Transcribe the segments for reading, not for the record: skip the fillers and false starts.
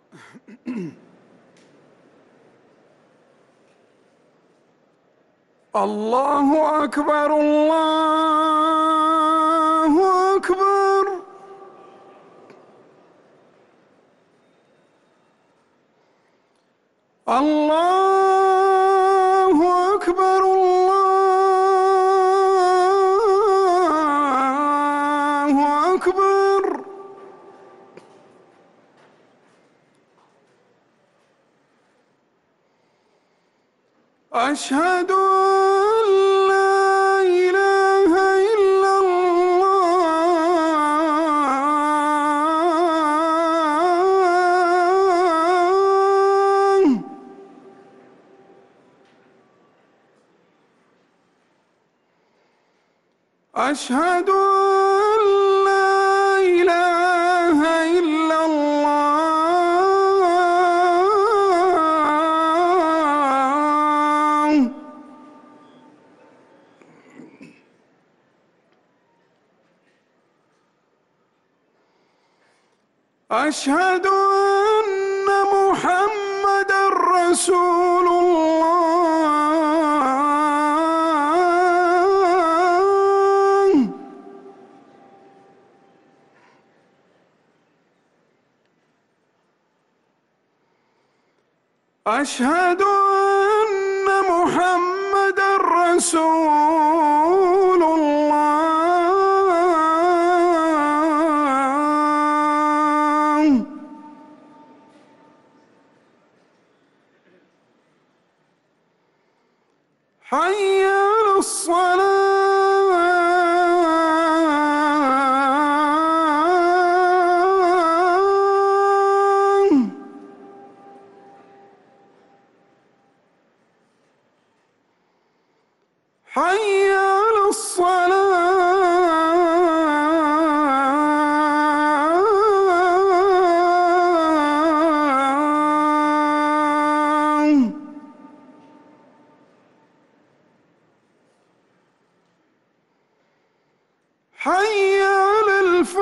الله أكبر الله أكبر. الله أكبر الله أكبر. أشهد أن لا إله إلا الله. أشهد أن لا إله إلا الله. أشهد أن محمدًا رسول الله. أشهد أن محمدًا رسول الله. حي على الصلاة. حي على الصلاة. حي على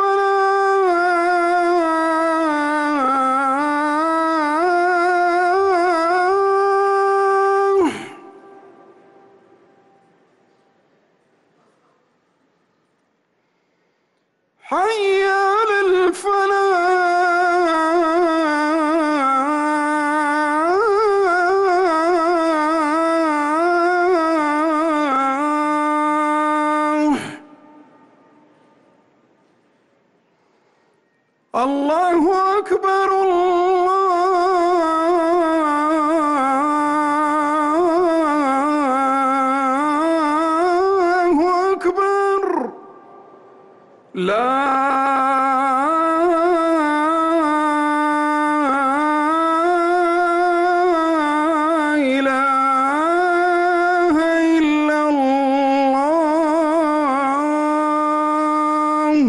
الفلاح. حي على الفلاح. الله أكبر الله أكبر. لا إله إلا الله.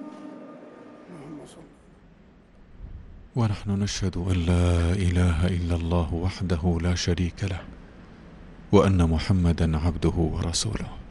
ونحن نشهد أن لا إله إلا الله وحده لا شريك له، وأن محمدًا عبده ورسوله.